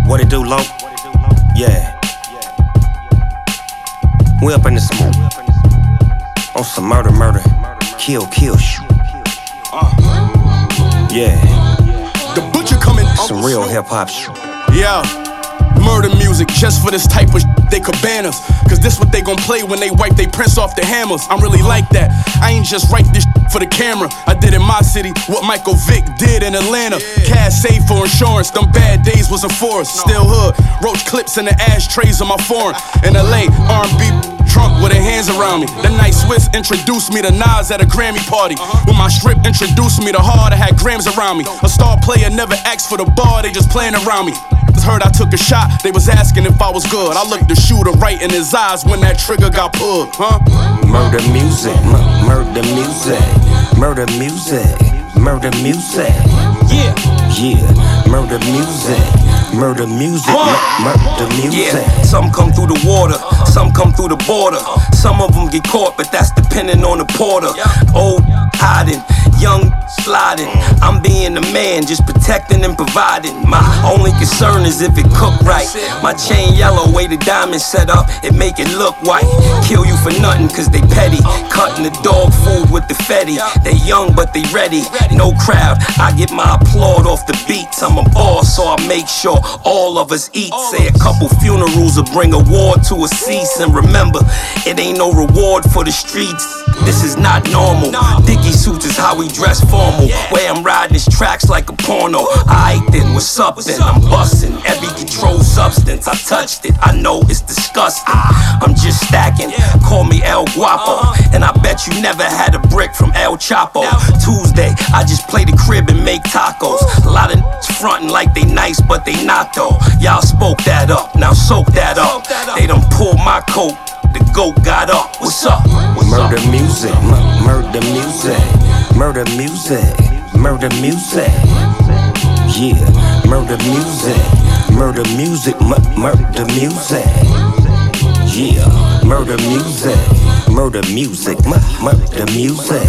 What it do, Lo? Yeah. We up in this on some murder, kill, shoot. Yeah. The butcher coming. Some real hip hop shit. Yeah. Murder music, just for this type of they could ban us. Cause this what they gon' play when they wipe they prints off the hammers. I'm really like that. I ain't just write this for the camera. I did in my city what Michael Vick did in Atlanta. Cash saved for insurance, them bad days wasn't for us. Still hood, roach clips in the ashtrays of my foreign. In LA, R&B drunk with their hands around me. The night Swiss introduced me to Nas at a Grammy party. When my strip introduced me to Hard, I had grams around me. A star player never asked for the bar, they just playing around me. Heard I took a shot, they was asking if I was good. I looked the shooter right in his eyes when that trigger got pulled, huh? Murder music, murder music, murder music, murder music. Yeah, murder music, murder music, murder music. Yeah, some come through the water, some come through the border. Some of them get caught, but that's depending on the porter. Old hiding, young sliding. I'm being the man, just protecting and providing. My only concern is if it cooked right. My chain yellow, way the diamond set up, it make it look white. Kill you for nothing, cause they petty. Cutting the dog food with the fetty. They young, but they ready. No crowd, I get my applaud off the beats. I'm a boss, so I make sure all of us eat. Say a couple funerals will bring a war to a cease. And remember, it ain't no reward for the streets. This is not normal. Dicky suits is how we dress formal. Way I'm riding these tracks like a porno. Aight then, what's up then? I'm busting every controlled substance. I touched it, I know it's disgusting. I'm just stacking, call me El Guapo. And I bet you never had a brick from El Chapo. Tuesday, I just play the crib and make tacos. A lot of frontin' like they nice, but they not though. Y'all spoke that up, now soak that up. They done pulled my coat, the goat got up. What's up? Murder music, murder music, murder music, murder music. Yeah, murder music, murder music, murder music. Yeah, murder music, murder music, murder music.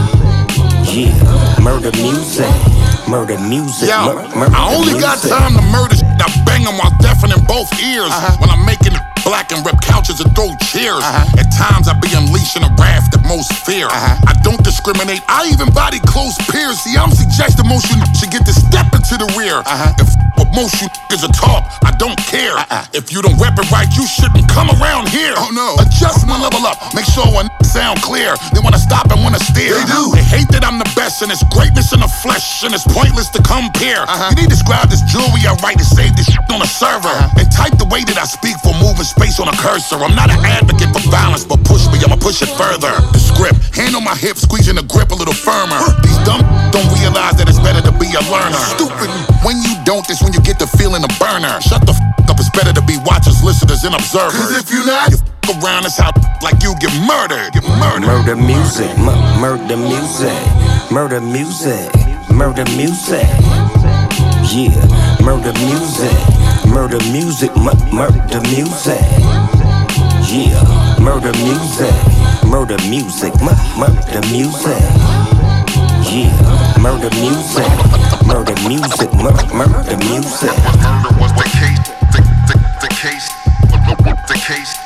Yeah, murder music, murder music, I only got time to murder shit. I bang them while deafening both ears. When I'm making it black and rip couches and throw cheers. At times I be unleashing a wrath that most fear. I don't discriminate, I even body close peers. See, I'm suggesting most you should get to step into the rear. If what most you is a talk, I don't care. If you don't rep it right, you shouldn't come around here. Oh no. Adjust my level up, make sure one sound clear. They wanna stop and wanna steer. They do. They hate that I'm the best and it's greatness in the flesh and it's pointless to compare. You need to describe this jewelry I write to save this shit on a server. And type the way that I speak for moving space on a cursor. I'm not an advocate for violence, but push me, I'ma push it further. The script, hand on my hip, squeezing the grip a little firmer. These dumb don't realize that it's better to be a learner. Stupid, when you don't, that's when you get the feeling of burner. Shut the up, it's better to be watchers, listeners, and observers. Cause if you not, you around this house like you get murdered. Get murdered. Murder music, murder music, murder music, murder music. Yeah, murder music, murder music, murder music. Yeah, murder music, murder music, murder music. Yeah, murder music, murder music, murder music. Murder was the case, the case.